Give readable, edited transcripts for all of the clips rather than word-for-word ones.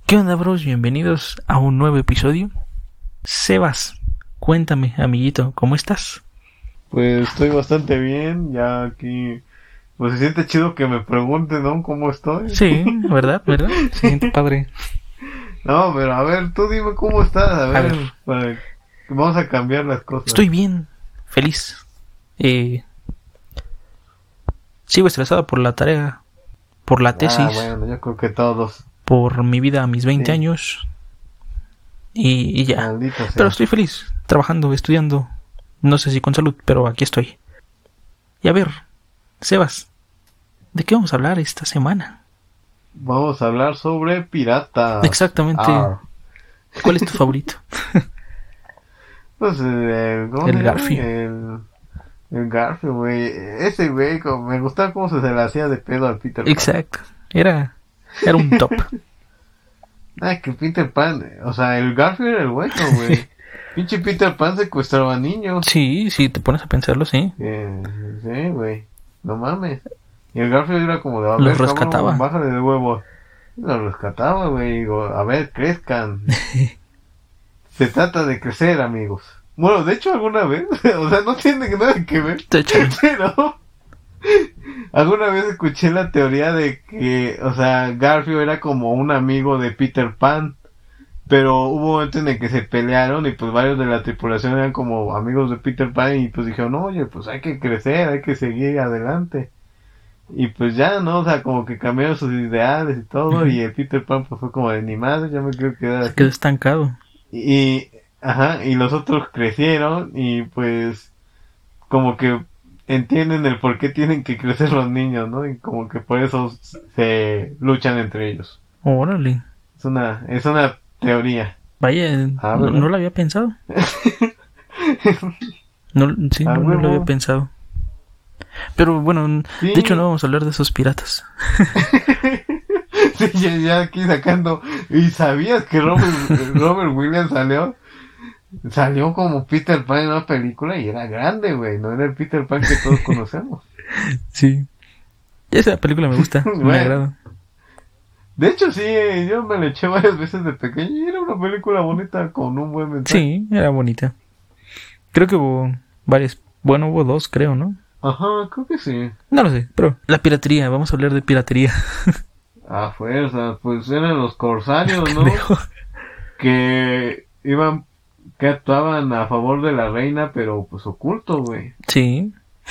¿Qué onda, bros? Bienvenidos a un nuevo episodio. Sebas, cuéntame, amiguito, ¿cómo estás? Pues estoy bastante bien, ya aquí. Pues se siente chido que me pregunten, ¿no? ¿Cómo estoy? Sí, ¿verdad? Se siente padre. No, pero a ver, tú dime cómo estás, a ver. Vamos a cambiar las cosas. Estoy bien, feliz. Sigo estresado por la tarea, por la tesis, bueno, yo creo que todos. por mi vida a mis 20 años. Y ya. Maldito sea. Pero estoy feliz, trabajando, estudiando. No sé si con salud, pero aquí estoy. Y a ver, Sebas, ¿de qué vamos a hablar esta semana? Vamos a hablar sobre piratas. Exactamente. ¿Cuál es tu favorito? Pues ¿cómo El se llama? Garfield. El Garfield, güey. Ese güey, me gustaba cómo se le hacía de pedo al Peter Pan. Exacto. Era un top. Que Peter Pan, o sea, el Garfield era el bueno, güey. Pinche Peter Pan secuestraba niños. Sí, te pones a pensarlo, sí. Sí, güey. No mames. Y el Garfield era como de, a Los ver, rescataba. cabrón, bájale de huevo. Los rescataba, güey. Digo, a ver, crezcan. Se trata de crecer, amigos. Bueno, de hecho, alguna vez, o sea, no tiene nada que ver. Pero alguna vez escuché la teoría de que, o sea, Garfield era como un amigo de Peter Pan. Pero hubo un momento en el que se pelearon y pues varios de la tripulación eran como amigos de Peter Pan y pues dijeron, oye, pues hay que crecer, hay que seguir adelante. Y pues ya, ¿no? O sea, como que cambiaron sus ideales y todo y el Peter Pan pues fue como de ni madre, ya me quiero quedar así. Se quedó estancado. Y los otros crecieron y pues como que entienden el por qué tienen que crecer los niños, ¿no? Y como que por eso se luchan entre ellos. Órale. Es una teoría. Vaya, no lo había pensado. No lo había pensado. Pero bueno, sí. De hecho no vamos a hablar de esos piratas. Sí, ya aquí sacando. ¿Y sabías que Robert Williams salió como Peter Pan en una película y era grande, güey? No era el Peter Pan que todos conocemos. Sí. Esa película me gusta, me agrada. De hecho, sí, yo me la eché varias veces de pequeño y era una película bonita con un buen mensaje. Sí, era bonita. Creo que hubo varias. Bueno, hubo dos, creo, ¿no? Ajá, creo que sí. No lo sé, pero la piratería, vamos a hablar de piratería. A fuerza, pues eran los corsarios, ¿no? Que actuaban a favor de la reina, pero pues oculto, güey. Sí.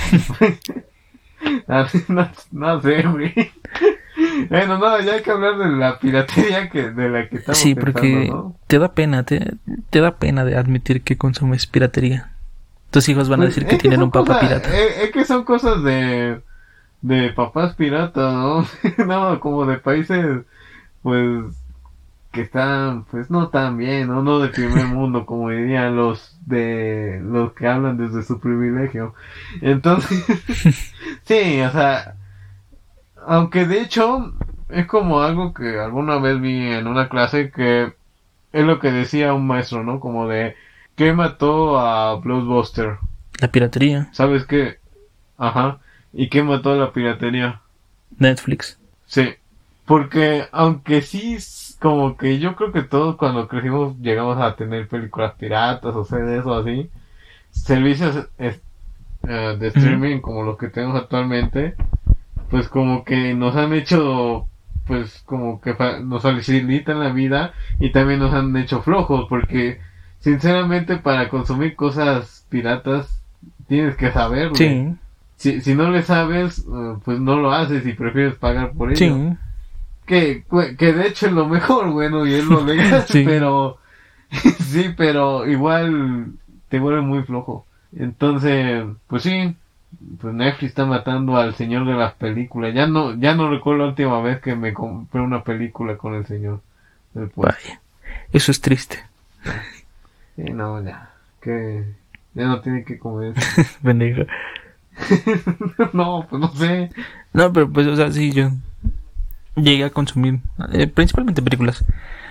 No sé, güey. Bueno, no, ya hay que hablar de la piratería de la que estamos sí, porque ¿no? te da pena de admitir que consumes piratería. Tus hijos van a decir que tienen un papá pirata. Es que son cosas de papás piratas, ¿no? No, como de países, pues, que están, pues, no tan bien, ¿no? No de primer mundo, como dirían los que hablan desde su privilegio. Entonces, sí, o sea, aunque de hecho es como algo que alguna vez vi en una clase que es lo que decía un maestro, ¿no? Como de ¿qué mató a Blockbuster? La piratería. ¿Sabes qué? Ajá. ¿Y qué mató a la piratería? Netflix. Sí. Porque aunque sí, como que yo creo que todos cuando crecimos llegamos a tener películas piratas o CDs o así. Servicios de streaming como los que tenemos actualmente. Pues como que nos han hecho, pues como que nos facilitan la vida y también nos han hecho flojos porque sinceramente para consumir cosas piratas tienes que saberlo. Sí. Si no le sabes, pues no lo haces y prefieres pagar por ello. Sí. Que de hecho es lo mejor, bueno, y es lo legal, sí. Pero sí, pero igual te vuelve muy flojo. Entonces, pues sí. Pues Netflix está matando al señor de las películas. Ya no recuerdo la última vez que me compré una película con el señor. Vaya, eso es triste. Sí, no, ya no tiene que comer. Pendejo. No, pues no sé. No, pero pues, o sea, sí, yo llegué a consumir principalmente películas.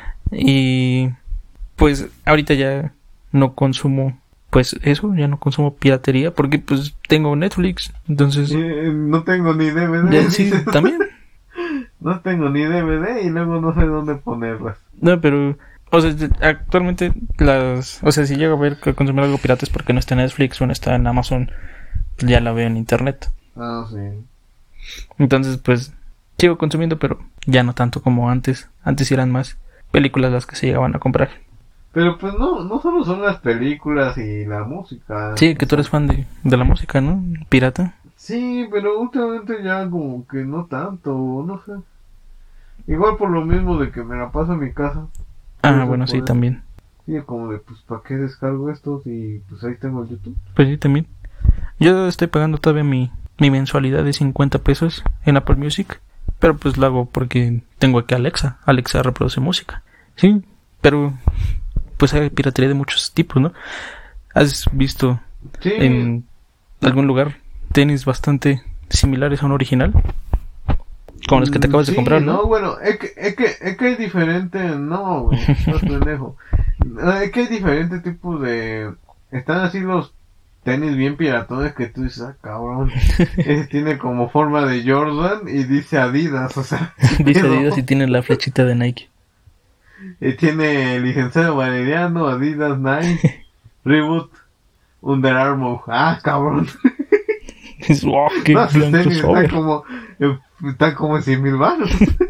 Y pues ahorita ya no consumo. Pues eso, ya no consumo piratería porque pues tengo Netflix, entonces... no tengo ni DVD. Sí, también. No tengo ni DVD y luego no sé dónde ponerlas. No, pero... O sea, actualmente o sea, si llego a ver que consumir algo pirata es porque no está en Netflix o no está en Amazon, ya la veo en internet. Ah, sí. Entonces, pues, sigo consumiendo, pero ya no tanto como antes. Antes eran más películas las que se llegaban a comprar. Pero pues no solo son las películas y la música. Sí, que tú eres fan de la música, ¿no? Pirata. Sí, pero últimamente ya como que no tanto, no sé. Igual por lo mismo de que me la paso en mi casa. Ah, bueno, sí, también. Sí, como de, pues, ¿para qué descargo esto? Y pues ahí tengo el YouTube. Pues sí, también. Yo estoy pagando todavía mi mensualidad de 50 pesos en Apple Music. Pero pues lo hago porque tengo aquí a Alexa. Alexa reproduce música. Sí, pero pues hay piratería de muchos tipos, ¿no? ¿Has visto en algún lugar tenis bastante similares a un original? Como los que te acabas de comprar, ¿no? No, bueno, es que hay diferente, no, güey, no es pendejo. Es que hay diferentes tipos de... Están así los tenis bien piratones que tú dices, ah, cabrón. Ese tiene como forma de Jordan y dice Adidas, o sea... Dice Adidas y tiene la flechita de Nike. Y tiene licenciado Valeriano, Adidas, Nike, Reebok, Under Armour. Ah, cabrón. Wow, qué no, sus tenis están como en 100,000 baros.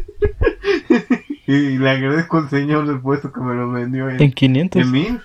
Y le agradezco al señor del puesto que me lo vendió en 500. En 1,000.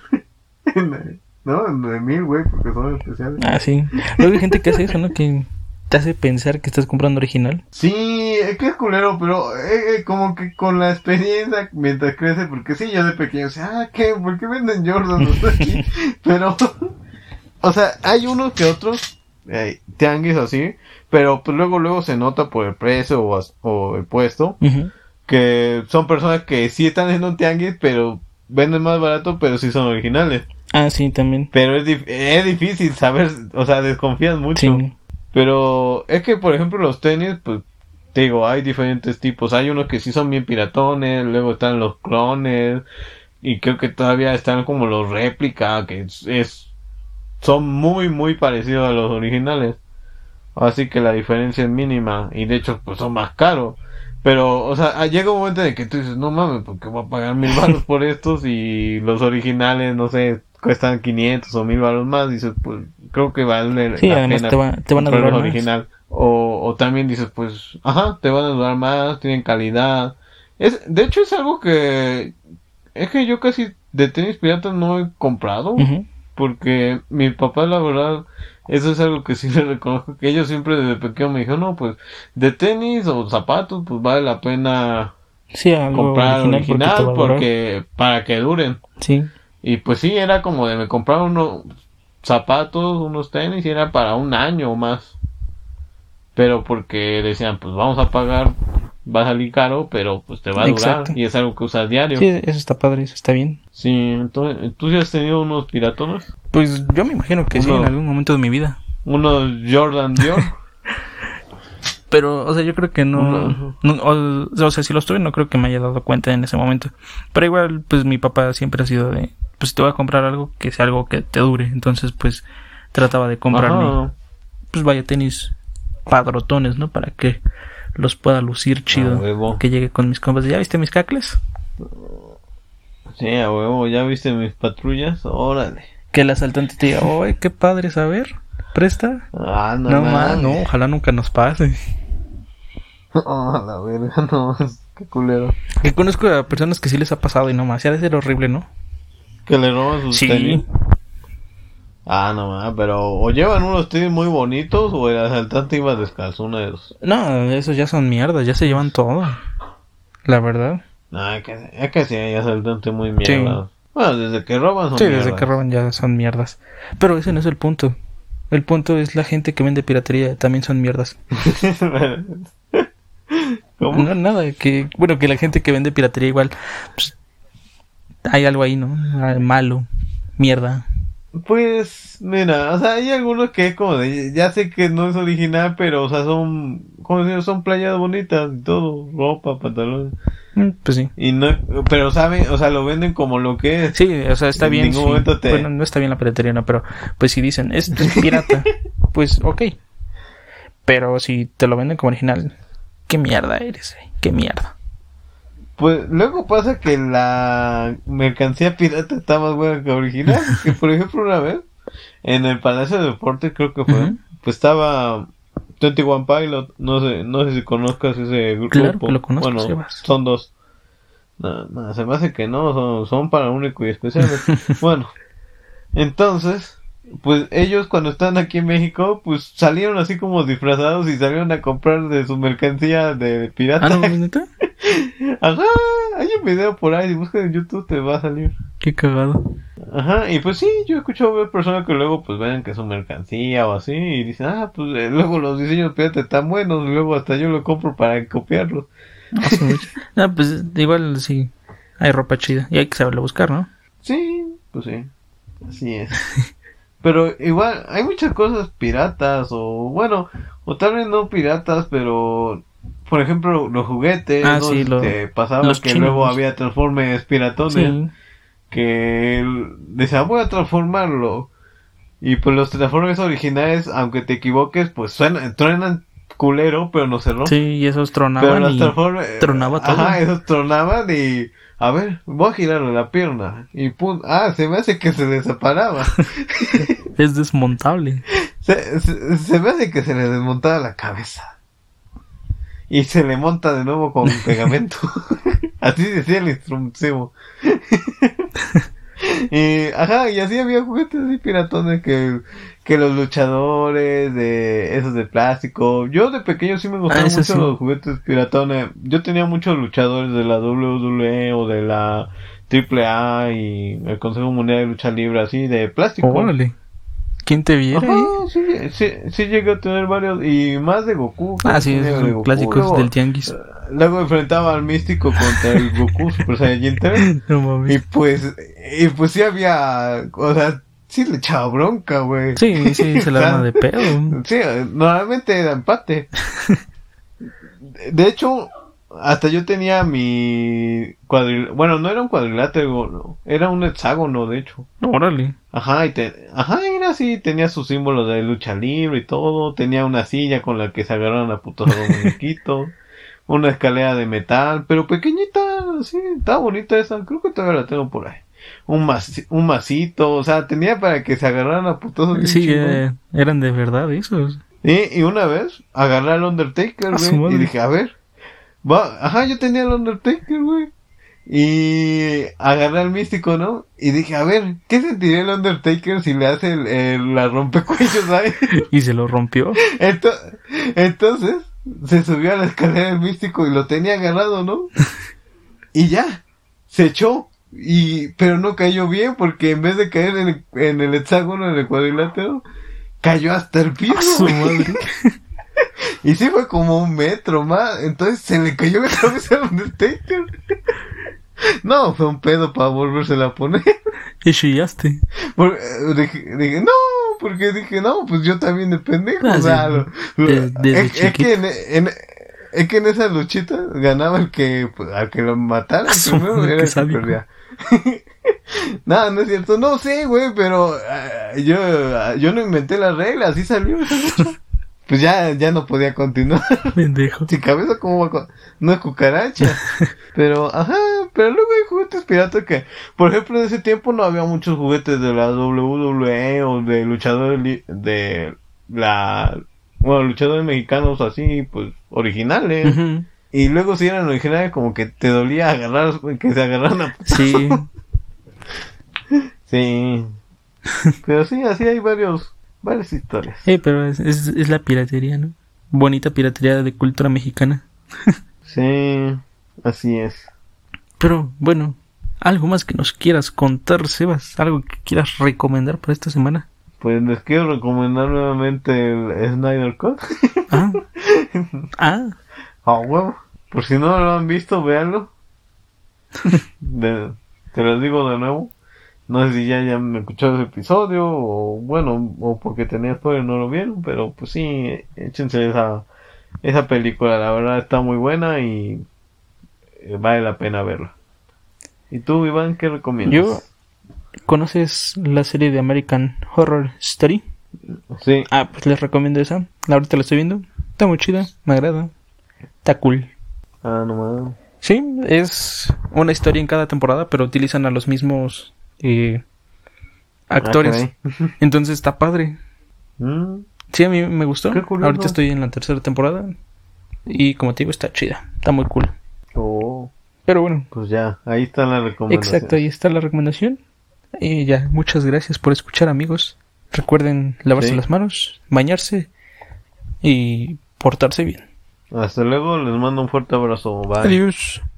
No, en 1,000, güey, porque son especiales. Ah, sí. Luego hay gente que hace eso, ¿no? Que te hace pensar que estás comprando original. Sí, es que es culero, pero como que con la experiencia mientras crece, porque sí, yo de pequeño decía, ¿por qué venden Jordan aquí? Pero, o sea, hay unos que otros tianguis así, pero pues luego se nota por el precio o el puesto, que son personas que sí están en un tianguis, pero venden más barato, pero sí son originales. Ah, sí, también. Pero es difícil saber, o sea, desconfías mucho. Sí. Pero es que, por ejemplo, los tenis, pues, te digo, hay diferentes tipos. Hay unos que sí son bien piratones, luego están los clones, y creo que todavía están como los réplica, que son muy, muy parecidos a los originales. Así que la diferencia es mínima, y de hecho, pues son más caros. Pero, o sea, llega un momento en que tú dices, no mames, porque voy a pagar 1,000 baros por estos y los originales, no sé, cuestan 500 o 1,000 baros más. Dices, pues, creo que vale sí, la además pena te van a durar más. Original. O también dices, pues, te van a durar más, tienen calidad. De hecho, es algo que... Es que yo casi de tenis piratas no he comprado. Porque mi papá, la verdad, eso es algo que sí le reconozco, que ellos siempre desde pequeño me dijeron, no, pues, de tenis o zapatos, pues vale la pena comprar original porque para que duren. Sí. Y pues sí, era como de me compraba unos zapatos, unos tenis y era para 1 año o más. Pero porque decían, pues vamos a pagar, va a salir caro, pero pues te va a durar. Y es algo que usas diario. Sí, eso está padre, eso está bien. Sí, entonces, ¿tú sí has tenido unos piratones? Pues yo me imagino que sí, en algún momento de mi vida. Unos Jordan Dior. Pero, o sea, yo creo que no, o sea, si los tuve no creo que me haya dado cuenta en ese momento. Pero igual, pues mi papá siempre ha sido de, pues te voy a comprar algo que sea algo que te dure. Entonces, pues trataba de comprarme, pues vaya, tenis padrotones, ¿no? Para que los pueda lucir chido. Que llegue con mis compas. ¿Ya viste mis cacles? Sí, a huevo, ¿ya viste mis patrullas? Órale. Que el asaltante te diga, ¡ay, qué padre saber! ¿Presta? Ah, no, no, ojalá nunca nos pase. La verga, no, qué culero. Que conozco a personas que sí les ha pasado y no más, ya debe ser horrible, ¿no? Que le roban sus tenis. Ah, no más, pero o llevan unos tenis muy bonitos o el asaltante iba descalzo, uno de dos. No, esos ya son mierdas, ya se llevan todo. La verdad. No, es que sí hay asaltantes muy mierdas. Sí. Bueno, desde que roban son mierdas. Sí, desde que roban ya son mierdas. Pero ese no es el punto. El punto es la gente que vende piratería también son mierdas. ¿Cómo? No, nada, que la gente que vende piratería igual, pues, hay algo ahí, ¿no? Malo, mierda. Pues, mira, o sea, hay algunos que es como de, ya sé que no es original, pero, o sea, son, como si son playas bonitas y todo, ropa, pantalones. Pues sí. Y no, pero saben, o sea, lo venden como lo que es. Sí, o sea, está bien. En ningún momento bueno, no está bien la piratería, no, pero pues si dicen, esto es pirata, pues ok. Pero si te lo venden como original, qué mierda eres, qué mierda. Pues luego pasa que la mercancía pirata está más buena que original. Que por ejemplo una vez, en el Palacio de Deportes creo que fue, pues estaba 21 Pilot, no sé si conozcas ese grupo. Claro que lo conozco, bueno, Sebas. son dos. No, se me hace que no, son para único y especiales. Bueno, entonces, pues ellos cuando están aquí en México, pues salieron así como disfrazados y salieron a comprar de su mercancía de pirata. ¿Ah, no, neta? Ajá, hay un video por ahí, si buscas en YouTube te va a salir. Qué cagado. Ajá, y pues sí, yo he escuchado ver personas que luego pues ven que es su mercancía o así y dicen, pues luego los diseños pirata están buenos, y luego hasta yo lo compro para copiarlos. No, pues igual sí, hay ropa chida y hay que saberlo buscar, ¿no? Sí, pues sí, así es. Pero igual hay muchas cosas piratas o bueno, o tal vez no piratas, pero por ejemplo los juguetes, ¿no? Sí, Te pasaba los que chinos. luego había transformes piratones. Sí. Que decía voy a transformarlo y pues los transformes originales aunque te equivoques pues truenan culero pero no se rompen. Sí, y esos tronaban pero los y tronaba todo. Ajá, esos tronaban y a ver, voy a girarle la pierna y pum, se me hace que se desaparaba. Es desmontable. Se me hace que se le desmontaba la cabeza y se le monta de nuevo con pegamento. Así decía el instructivo. Y así había juguetes así piratones que los luchadores de esos de plástico. Yo de pequeño sí me gustaban mucho los juguetes piratones. Yo tenía muchos luchadores de la WWE o de la AAA y el Consejo Mundial de Lucha Libre así de plástico. Órale. ¿Quién te viera? Sí llegué a tener varios y más de Goku. Sí, esos son clásicos luego, del tianguis. Luego enfrentaba al Místico contra el Goku Super Saiyajin 3. No mames. Y pues sí había, o sea, sí le echaba bronca, güey. Sí, se la arma de pedo. Sí, normalmente era empate. De hecho, hasta yo tenía mi bueno, no era un cuadrilátero, no, era un hexágono, de hecho. Órale. Era así, tenía sus símbolos de lucha libre y todo, tenía una silla con la que se agarraron a putos a los muñequitos, una escalera de metal, pero pequeñita, sí, estaba bonita esa, creo que todavía la tengo por ahí. Un masito, o sea, tenía para que se agarraran a putos. Sí, eran de verdad esos. Y una vez agarré al Undertaker, güey, y dije, a ver, yo tenía al Undertaker, güey. Y agarré al Místico, ¿no? Y dije, a ver, ¿qué sentiría el Undertaker si le hace la rompecuellos, ¿sabes? Y se lo rompió. Entonces, se subió a la escalera del Místico y lo tenía agarrado, ¿no? Y ya, se echó. Pero no cayó bien porque en vez de caer en el hexágono, en el cuadrilátero, cayó hasta el piso. ¡A su madre! Y sí fue como 1 metro más. Entonces se le cayó la cabeza al Undertaker. No, fue un pedo para volvérsela a poner. Y chillaste. Dije, no, porque dije, no, pues yo también de pendejo. O sea, es que en esa luchita ganaba al que lo mataran primero, era el que perdía. No es cierto, no sé, güey, pero yo no inventé las reglas, así salió. Pues ya no podía continuar. Pendejo. Sin cabeza como no es cucaracha. Pero luego hay juguetes piratas que, por ejemplo, en ese tiempo no había muchos juguetes de la WWE o de luchadores luchadores mexicanos así, pues, originales. Uh-huh. Y luego si eran originales como que te dolía que se agarraran a... Sí. Sí. Pero sí, así hay varias historias. Pero es la piratería, ¿no? Bonita piratería de cultura mexicana. Sí, así es. Pero, bueno, ¿algo más que nos quieras contar, Sebas? ¿Algo que quieras recomendar para esta semana? Pues les quiero recomendar nuevamente el Snyder Cut. Huevo. Por si no lo han visto, véanlo. Te lo digo de nuevo. No sé si ya me escucharon ese episodio o porque tenía spoiler no lo vieron, pero pues sí, échense esa película, la verdad está muy buena y vale la pena verla. ¿Y tú, Iván, qué recomiendas? ¿Conoces la serie de American Horror Story? Sí. Pues les recomiendo esa. Ahorita la estoy viendo. Está muy chida, me agrada. Está cool. Ah, no mames. Sí, es una historia en cada temporada, pero utilizan a los mismos actores. Entonces está padre. Sí, a mí me gustó. Ahorita estoy en la 3ª temporada. Y como te digo, está chida. Está muy cool. Oh. Pero bueno. Pues ya, ahí está la recomendación. Exacto, ahí está la recomendación. Y ya, muchas gracias por escuchar, amigos. Recuerden lavarse las manos, bañarse y portarse bien. Hasta luego, les mando un fuerte abrazo. Bye. Adiós.